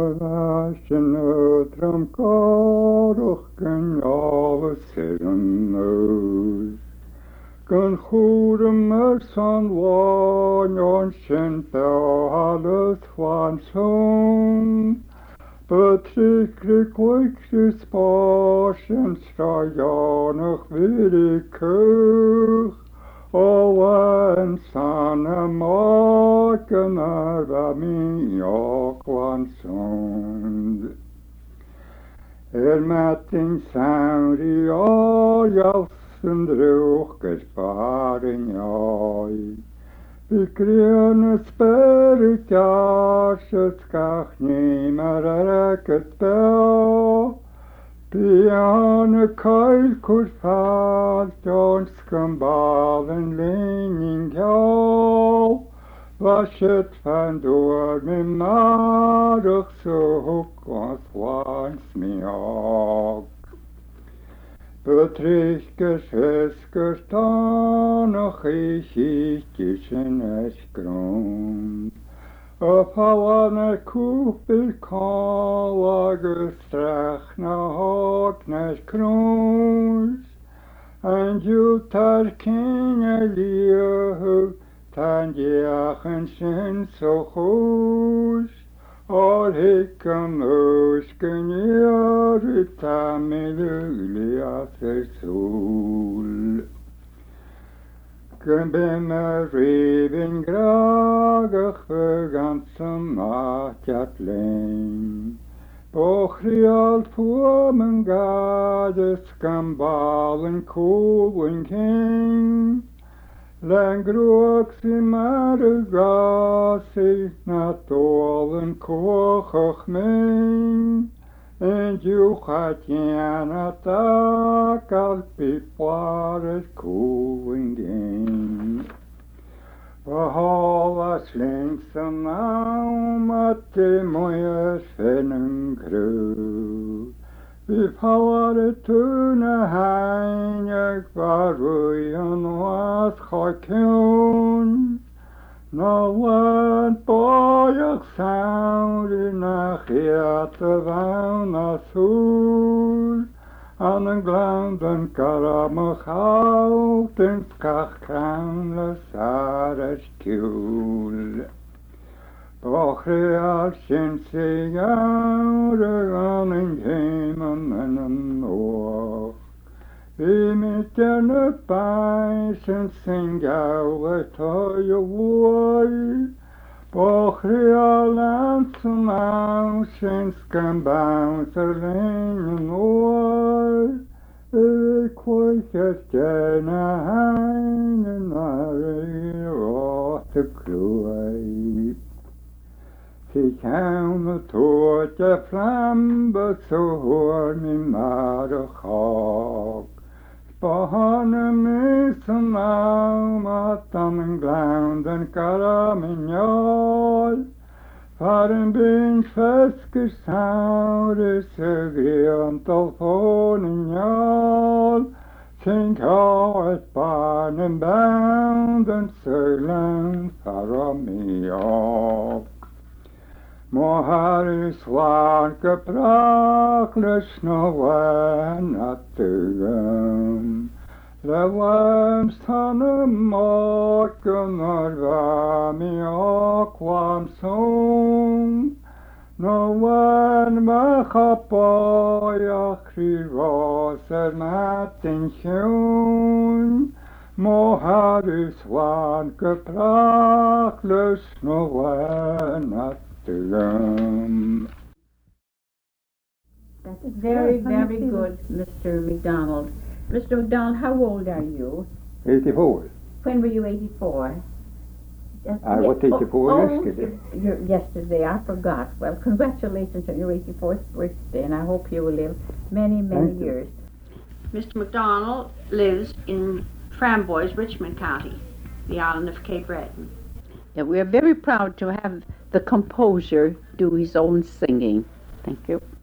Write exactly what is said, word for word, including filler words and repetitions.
vashin utram karuch gan yavas siran Gan chwrym yr son wan o'n sy'n behalus wan swn. Betryggrig gwygrys bos yn straionach fyr i cwch. O wan san y mag yn arfa mi o gwan swn. Er matyn sawri o iaws yn drwch gys bar yn ioi. By grian ysberig as ysgach ni mar arag ysbel. By an y cael cwrffad John sgambal yn leinin giol. Fasyt fan dŵr mi marwch sŵch gwas wans mi og. Betryggers heskers tanach i hikis yn esgrwn. Y pawan y cwpil cael ag ystrach na hod nes crwns. Yn diwtar cyn y liw tan diach yn sy'n so chws. O'r hic am ys gyniar y tamil yliath y sŵl. Gybym y rifin gragach fy gans y matiat lein. Bochrial pwam yn gad ysgambal yn cwyn cyn. Len grwag sy'n mar y gasi na dol yn cwchach mein. Yn diwch at ian a dag al bipwar y cwyn gyn. Fy hol a slings y nawm at dim o'i ysfyn yn grw. Fy pawar y tŵn y hain ag farwy yn was chociwn. Na wan boi ag sawr yn achiat y fawn a sŵl. An yn glawd yn garam y chawd yn sgach cawn y sar ys ciwl. Bochri ar sy'n sigawr y gan yn gym yn yn yn och. Fy mityn y bais yn sy'n gael y toi o fwy. Bochri ar lans y maw sy'n sgambaws yr lein yn oer. Fy cwaith ys gen a hain yn ar ei roth y clwai. Fy cawn y tŵt y fflam byswr mi mar y chog. Sbon y mis y nawm at am yn glawnd yn garam yn iol. Far yn byn ffesgys sawr ys y grion dolffon yn iol. Sy'n coed barn yn bawnd yn syrlan far o mi og. Moharis wan gebrach lys no wan at dygam. Le wam stan y mod gynnor fa mi o gwam swn. No wan mach a boi a chri ros er mat yn llwn. Moharis wan gebrach lys no wan at Um, That's very, very good, Mister McDonald. Mister McDonald, how old are you? eighty-four. When were you eighty-four? Just, I was eighty-four oh, yesterday. Oh, you're, yesterday, I forgot. Well, congratulations on your eighty-fourth birthday, and I hope you will live many, many Thank years. You. Mister McDonald lives in Framboise, Richmond County, the island of Cape Breton. Yeah, we are very proud to have the composer do his own singing. Thank you.